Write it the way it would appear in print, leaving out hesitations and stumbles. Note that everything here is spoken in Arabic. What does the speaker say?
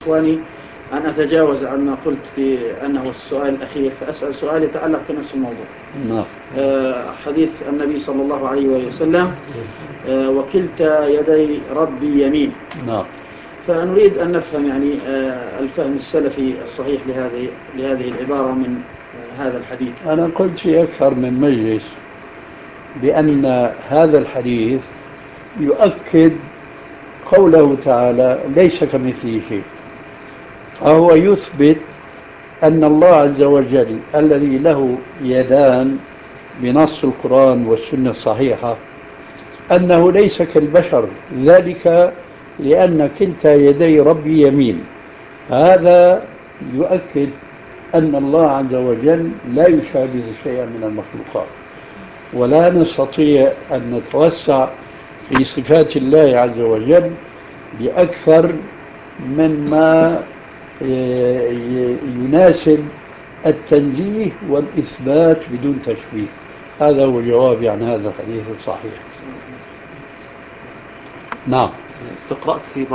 إخواني أن أتجاوز عما قلت بأنه السؤال الأخير، فأسأل سؤال يتعلق بنفس الموضوع. نعم. حديث النبي صلى الله عليه وسلم وكلتا يدي ربي يمين. نعم. فنريد أن نفهم يعني الفهم السلفي الصحيح لهذه العبارة من هذا الحديث. أنا قلت في أكثر من مجلس بأن هذا الحديث يؤكد قوله تعالى ليس كمثله شيء، فهو يثبت أن الله عز وجل الذي له يدان بنص القرآن والسنة الصحيحة أنه ليس كالبشر، ذلك لأن كلتا يدي ربي يمين. هذا يؤكد أن الله عز وجل لا يشابه شيئا من المخلوقات، ولا نستطيع أن نتوسع في صفات الله عز وجل بأكثر مما يناسب التنزيه والإثبات بدون تشبيه. هذا هو جوابي عن هذا الحديث الصحيح. نعم. استقرأت في